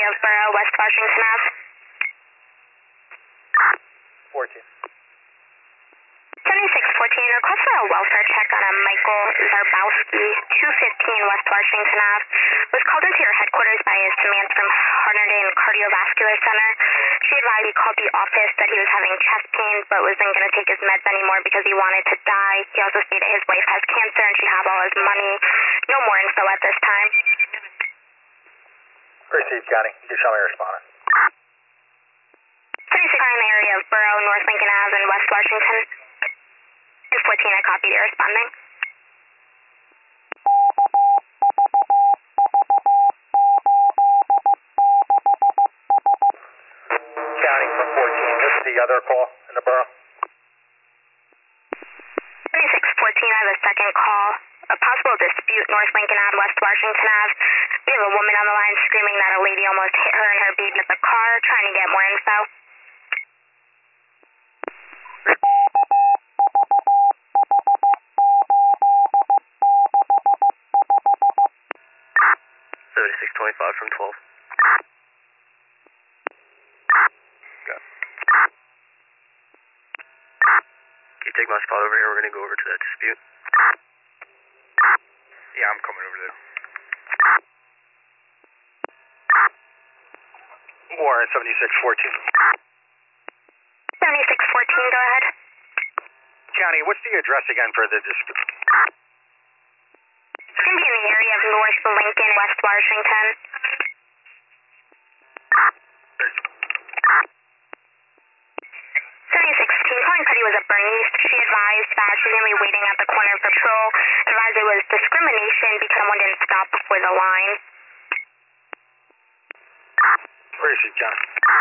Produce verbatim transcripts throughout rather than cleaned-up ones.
area of Borough, West Washington Ave. fourteen. seventy-six fourteen, request for a welfare check on a Michael Zarbowski, two fifteen West Washington Ave. Was called into your headquarters by a Samantha from Harneden Cardiovascular Center. She advised he called the office that he was having chest pain but wasn't going to take his meds anymore because he wanted to die. He also stated his wife has cancer and she had all his money. No more info at this time. Received, County. You can show me responding. thirty-six are in the area of Borough, North Lincoln Ave, and West Washington. And fourteen, I copied you responding. County from fourteen. This is the other call in the borough. thirty-six fourteen, I have a second call. A possible dispute, North Lincoln Ave, West Washington Ave. We have a woman on the line screaming that a lady almost hit her and her baby at the car, trying to get more info. seventy-six twenty-five from twelve. Go. Can you take my spot over here? We're going to go over to that dispute. Yeah, I'm coming over there. Warren, seventy-six fourteen. seventy-six fourteen, go ahead. County, what's the address again for the dispute? It's going to be in the area of North Lincoln, West Washington. seventy-six fourteen, calling Cuddy was a Bernice. She advised that she's going to be waiting at the corner of patrol. Advised it was discrimination because someone didn't stop before the line. Where is she, John?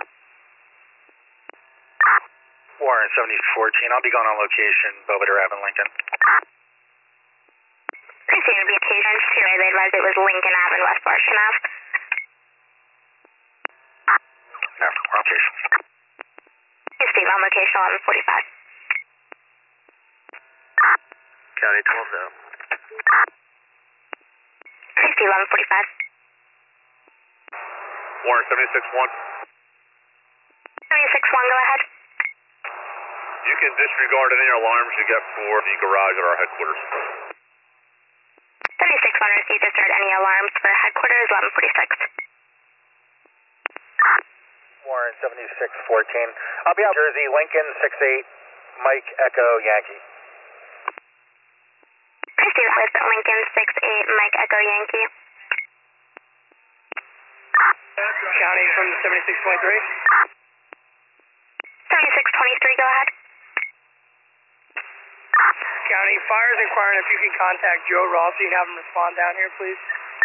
Warren, seventy-six fourteen. I'll be going on location, Belvedere Ave in Lincoln. Appreciate it. Be occasion too. They advised it was Lincoln Ave and West Washington Ave. No, we're on location. Hey, Steve, on location eleven forty-five. County twelve though. Hey, Steve, eleven forty-five. Warren, seventy-six one. seventy-six one, go ahead. You can disregard any alarms you get for the garage at our headquarters. seventy-six one received. Disregard any alarms for headquarters eleven forty-six. Warren, seventy-six fourteen. I'll be out Jersey, Lincoln, six eight, Mike Echo Yankee. Hey, Steve, with Lincoln six eight, Mike Echo Yankee. County from seventy-six twenty-three. seventy-six twenty-three, go ahead. County, fire's inquiring if you can contact Joe Rossi and have him respond down here, please.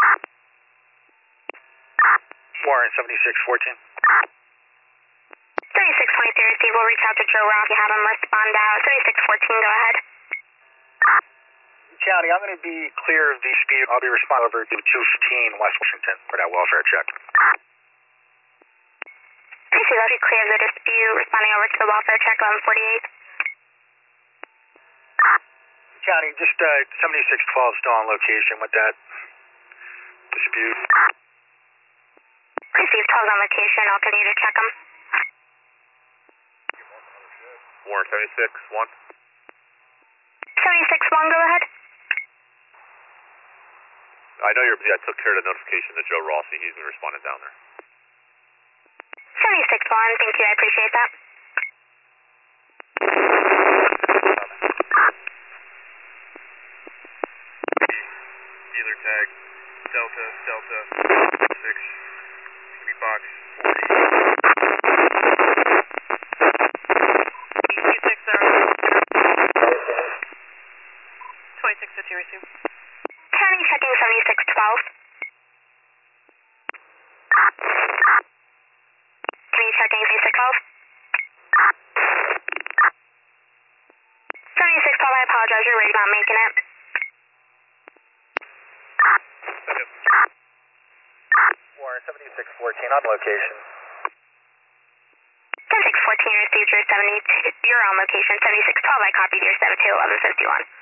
Warren, seventy-six fourteen. seventy-six twenty-three, Steve, we'll reach out to Joe Rossi, have him respond out. seventy-six fourteen, go ahead. County, I'm going to be clear of the dispute. I'll be responding over to two fifteen West Washington for that welfare check. Hey, Steve, I'll be clear of the dispute, responding over to the welfare check eleven forty-eight. County, just uh, seventy-six twelve still on location with that dispute. Hey, Steve, twelve's on location. I'll continue to check them. Warren, seventy-six one. seventy-six one, go ahead. I know you're, yeah, I took care of the notification to Joe Rossi. He's been responding down there. seventy-six one, thank you, I appreciate that. Dealer tag, Delta, Delta, six, three box, twenty-six fifty receive. County checking seventy-six twelve. Can you checking seventy-six twelve? seventy-six twelve, I apologize, your rig's not making it. Warren, seventy-six fourteen on location. seventy-six fourteen received your seventy-two, you're on location. seventy-six twelve, I copied your seven two eleven fifty-one.